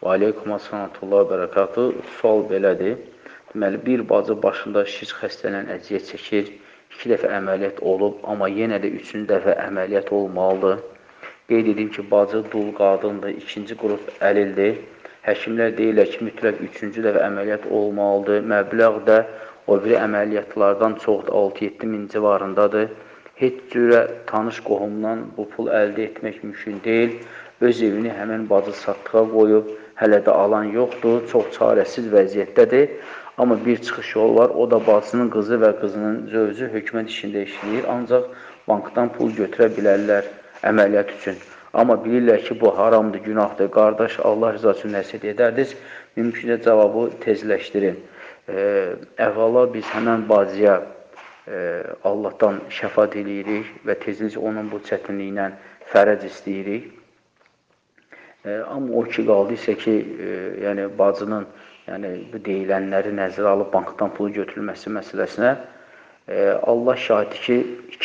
Və aleykum assalamətullah və bərəkatü. Sual belədir. Deməli, bir bacı başında şiş xəstələn əziyyət çəkir, 2 dəfə əməliyyat olub, amma yenə də 3-cü dəfə əməliyyat olmalıdır. Qeyd edim ki, bacı dul qadındır, 2-ci qrup əlildir. Həkimlər deyirlər ki, mütləq 3-cü dəfə əməliyyat olmalıdır. Məbləğ də o biri əməliyyatlardan çoxdur, 6-7 min civarındadır. Heç cürə tanış qohumdan bu pul əldə etmək mümkün deyil. Öz evini həmən bacı satdığa qoyub, hələ də alan yoxdur, çox çarəsiz vəziyyətdədir. Amma bir çıxış yolu var, o da bacısının qızı və qızının zövcü hökumət işində işləyir, ancaq bankdan pul götürə bilərlər əməliyyat üçün. Amma bilirlər ki, bu haramdır, günahdır, qardaş, Allah rızası üçün nəsihət edərdiniz, mümkünlə cavabı tezləşdirin. Əvvəla biz həmən bacıya Allahdan şəfaət eləyirik və tezliklə onun bu çətinliyindən fərəc istəyirik. Amma o ki, qaldı isə ki, yəni bacının bu deyilənləri nəzərə alıb bankdan pulu götürülməsi məsələsinə Allah şahidi ki,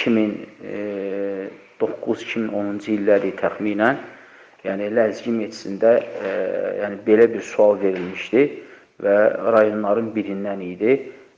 2009-2010-cu illəri təxminən Ləzgi meclisində belə bir sual verilmişdi və rayonların birindən idi.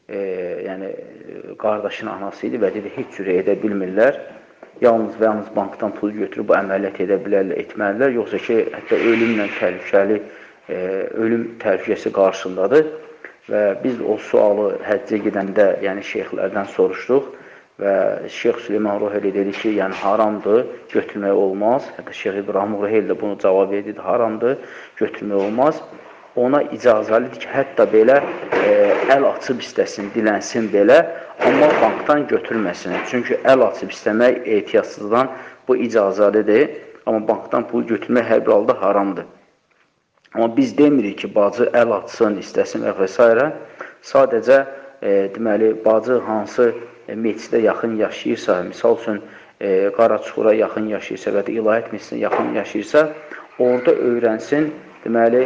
Qardaşın anası idi və dedi, heç cürə edə bilmirlər. Yalnız və yalnız bankdan pulu götürüb bu əməliyyat edə bilərlər, etməlidirlər. Yoxsa ki, hətta ölümlə təhlükəli, ölüm təhlükəsi qarşındadır. Və biz o sualı həccə gedəndə, şeyxlərdən soruşduq və Şeyx Süleyman Ruheli dedi ki, haramdır, götürmək olmaz. Hətta Şeyx İbrahim Ruheli də bunu cavab edir, haramdır, götürmək olmaz. Ona icazəlidir ki, hətta belə əl açıb istəsin, dilənsin belə, amma bankdan götürməsin. Çünki əl açıb istəmək ehtiyatsızdan bu icazəlidir, amma bankdan pul götürmək hər bir halda haramdır. Amma biz demirik ki, bacı əl açsın, istəsin və s. Sadəcə, deməli, bacı hansı meclisdə yaxın yaşayırsa, misal üçün, Qaraçuxura yaxın yaşayırsa və ya İlahiyyat meclisinə yaxın yaşayırsa, orada öyrənsin, deməli,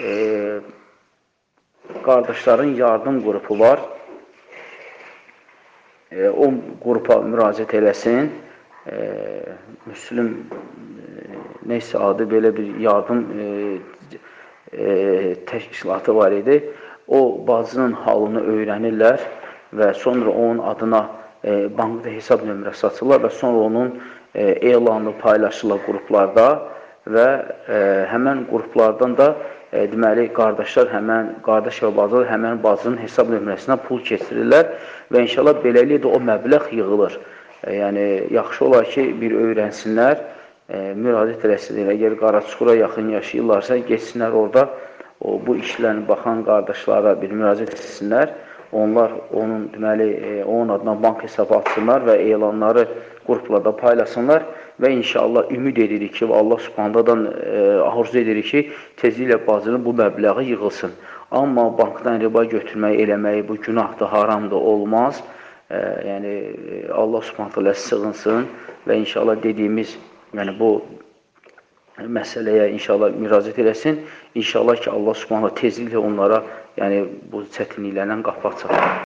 qardaşların yardım qrupu var. O qrupa müraciət eləsin. Müslüm, neysə adı, belə bir yardım təşkilatı var idi. O, bacının halını öyrənirlər və sonra onun adına bankda hesab nömrəsi açırlar və sonra onun elanı paylaşırlar qruplarda və həmən qruplardan da deməli, qardaşlar həmən, qardaş və bacılar həmən bacının hesab nömrəsinə pul keçirirlər və inşallah beləliklə də o məbləğ yığılır. Yəni, yaxşı olar ki, bir öyrənsinlər, müraciət eləsinlər. Əgər Qaraçuxura yaxın yaşayırlarsa, geçsinlər orada bu işlərini baxan qardaşlara bir müraciət etsinlər. Onlar onun, deməli, onun adına bank hesabı açsınlar və elanları qruplarda paylasınlar və inşallah ümid edirik ki, Allah subhanədən arzu edirik ki, tezliklə bacının bu məbləği yığılsın. Amma bankdan riba götürmək, eləmək, bu günahdır, haramdır, olmaz. Yəni, Allah subhanətələ sığınsın və inşallah dediyimiz, bu məsələyə inşallah müraciət eləsin. İnşallah ki, Allah subhanətələ tezliklə onlara bu çətinliklərdən qapı açar.